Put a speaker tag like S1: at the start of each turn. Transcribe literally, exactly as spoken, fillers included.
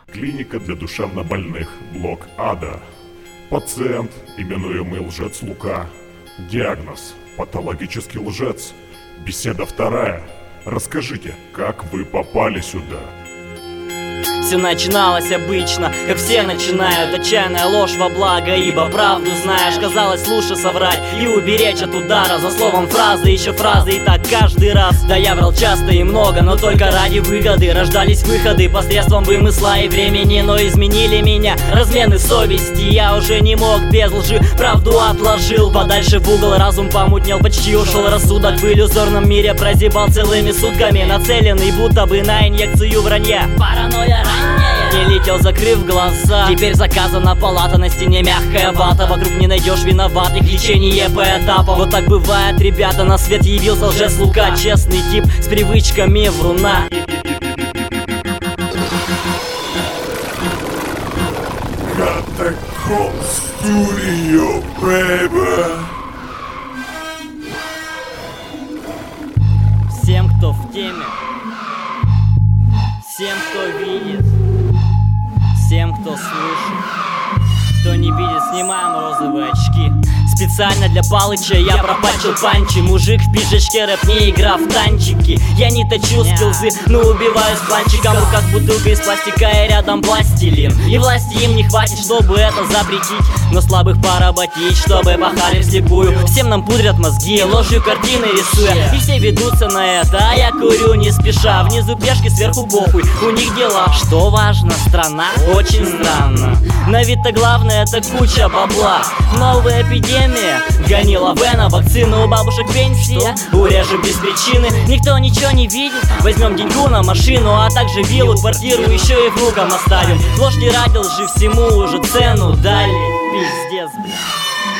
S1: Клиника для душевнобольных, блок ада. Пациент, именуемый лжец Лука. Диагноз: патологический лжец. Беседа вторая. Расскажите, как вы попали сюда?
S2: Все начиналось обычно, как все начинают. Отчаянная ложь во благо, ибо правду знаешь. Казалось, лучше соврать и уберечь от удара. За словом фразы, еще фразы, и так каждый раз. Да я врал часто и много, но только ради выгоды. Рождались выходы посредством вымысла и времени. Но изменили меня размены совести. Я уже не мог без лжи, правду отложил подальше в угол. Разум помутнел, почти ушел рассудок. В иллюзорном мире прозябал целыми сутками, нацеленный будто бы на инъекцию вранья. Паранойя ранняя. Не летел, закрыв глаза. Теперь заказана палата, на стене мягкая вата. Вокруг не найдешь виноватых, лечение по этапам. Вот так бывает, ребята, на свет явился лжец Лука. Честный тип с привычками вруна.
S1: Catacomb Studio, baby.
S2: Всем, кто в теме, всем, кто видит, всем, кто слышит, кто не видит, снимаем розовые очки. Специально для Палыча я пропачил панчи. Мужик в пижачке, рэп не игра в танчики. Я не точу скилзы, но убиваю с планчиком. В руках бутылка из пластика и рядом пластилин. И власти им не хватит, чтобы это запретить, но слабых поработить, чтобы пахали вслепую. Всем нам пудрят мозги, ложью картины рисуя. И все ведутся на это, а я курю не спеша. Внизу пешки, сверху похуй, у них дела. Что важно, страна очень странно. На вид-то главное это куча бабла. Новая эпидемия гонила Вена, вакцину у бабушек пенсия. Урежем без причины, никто ничего не видит. Возьмем деньгу на машину, а также виллу, квартиру еще и внукам оставим. Ложь не ради лжи, всему уже цену дали. Пиздец, блядь.